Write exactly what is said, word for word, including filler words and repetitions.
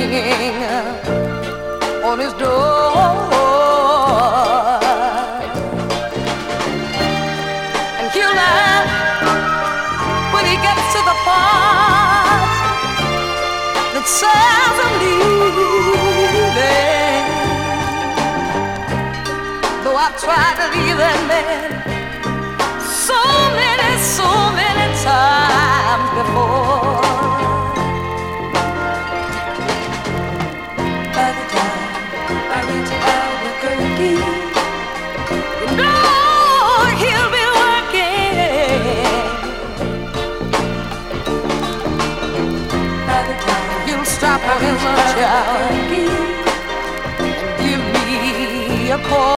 ringing on his door. And he'll laugh when he gets to the part that says I'm leaving. Though I've tried to leave that man so many, so many times before. By the time I reach Albuquerque, you know he'll be working. By the time he'll stop on his lunch hour and give me a call.